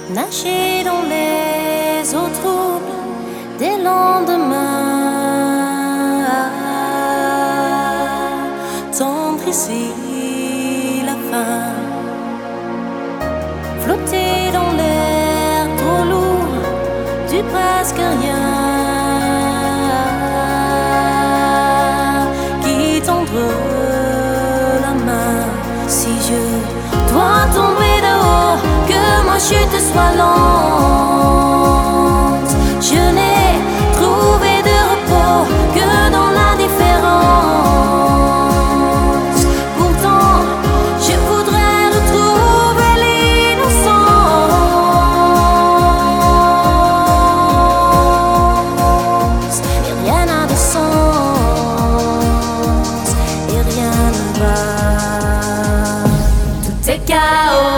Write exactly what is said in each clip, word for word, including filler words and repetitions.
nager dans les eaux troubles des lendemains, tendre ici la fin, flotter dans l'air trop lourd du presque rien, qui tendre la main. Si je dois tomber de haut, que ma chute soit lente, je n'ai trouvé de repos que dans l'indifférence. Pourtant, je voudrais retrouver l'innocence. Et rien n'a de sens, et rien ne va. Tout est chaos.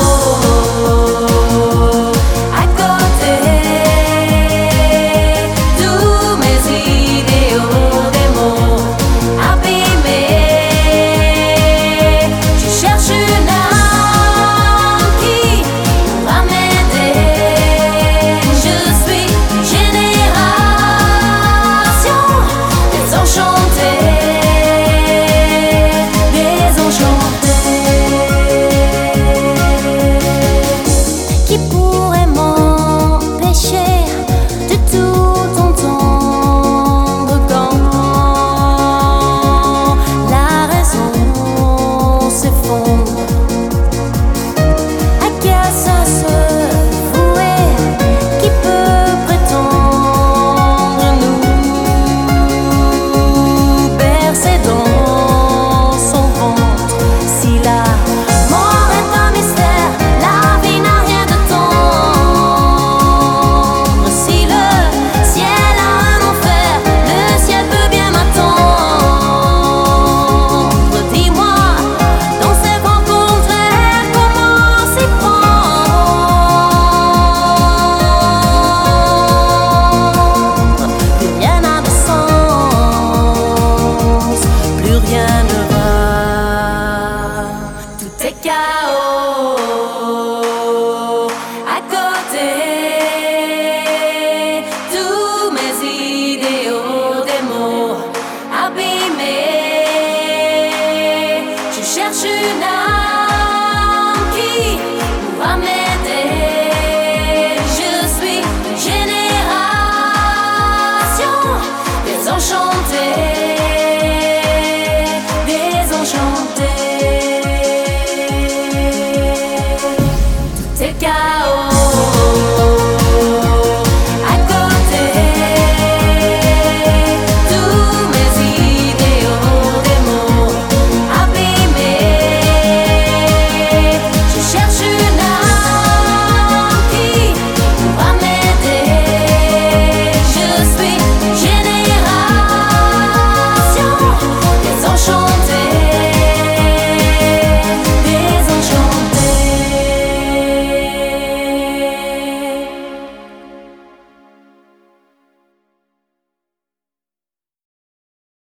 Cherche une âme qui pourra m'aider. Je suis une génération désenchantée, désenchantée. Tout est calme.